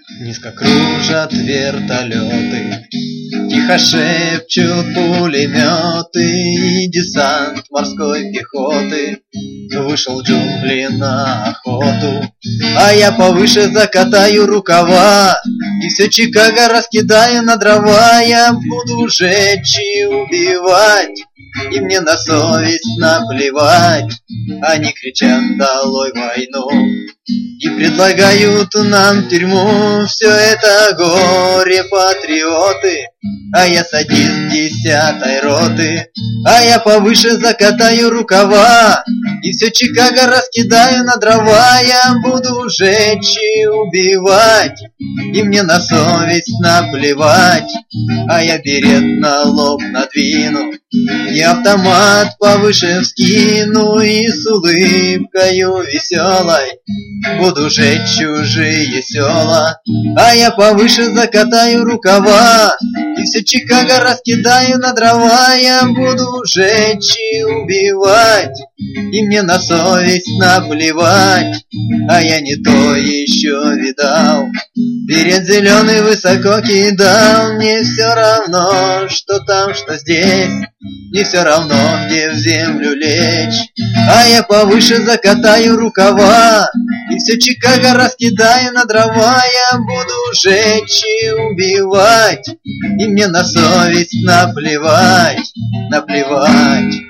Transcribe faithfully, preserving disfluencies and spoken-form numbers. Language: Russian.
Низко кружат вертолеты, тихо шепчут пулеметы, и десант морской пехоты вышел в джунгли на охоту. А я повыше закатаю рукава и все Чикаго раскидаю на дрова. Я буду жечь и убивать, и мне на совесть наплевать. Они кричат: долой войну, и предлагают нам тюрьму. Все это горе-патриоты, а я садист десятой роты. А я повыше закатаю рукава и все Чикаго раскидаю на дрова. Я буду жечь и убивать, и мне на совесть наплевать. А я берет на лоб надвину и автомат повыше вскину, и с улыбкою веселой буду жечь чужие села. А я повыше закатаю рукава и все Чикаго раскидаю на дрова. Я буду жечь и убивать, и мне на совесть наплевать. А я не то еще видал, берет зеленый высоко кидал. Мне все равно, что там, что здесь, мне все равно, где в землю лечь. А я повыше закатаю рукава и все Чикаго раскидаю на дрова. Я буду жечь и убивать, и мне на совесть наплевать, наплевать.